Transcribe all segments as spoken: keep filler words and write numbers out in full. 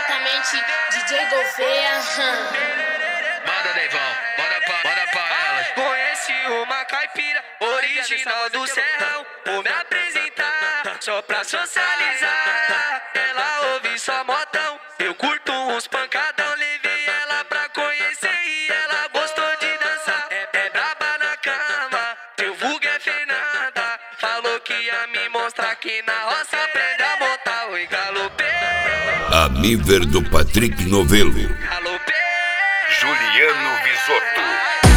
Diretamente D J Gouveia. Manda, Deivão, manda pra, manda pra elas. Conheci uma caipira original do Serrão. Vou me apresentar só pra socializar. Ela ouve só modão, eu curto uns pancadão. Levei ela pra conhecer e ela gostou de dançar. É, é braba na cama, teu vulgo é Fernanda. Falou que ia me mostrar que na roça aprende a montar. Oi, galopei. A Miver do Patrick Novello. Galopei. Juliano Visotto.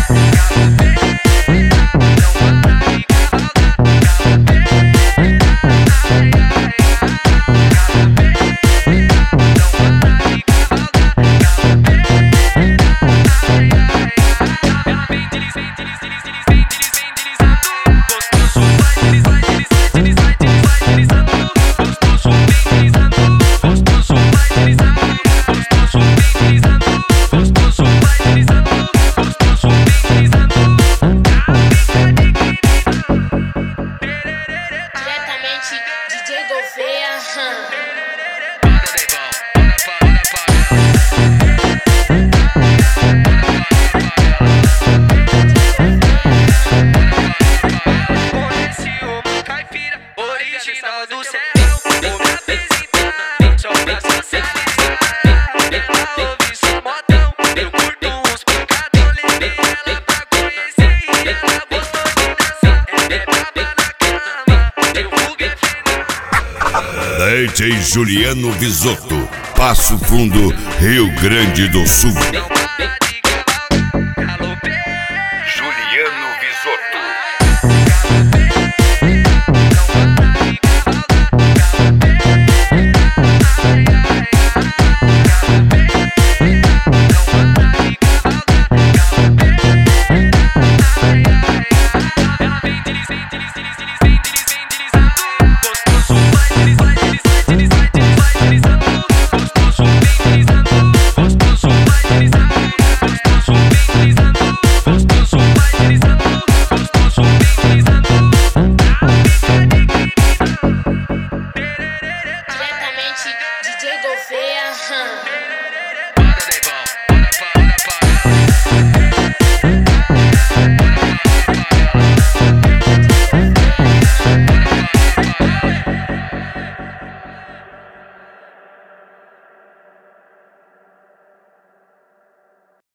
D J Gouveia. Manda, Deivão, manda pra, manda pra elas. Conheci uma caipira original do Serrão. Vou me apresentar só pra socializar. Ela ouve só modão, eu curto uns pancadão. Levei ela pra conhecer e ela gostou de dançar. É braba na cama, eu vulgo é Fernanda. D J Juliano Visotto. Passo Fundo, Rio Grande do Sul.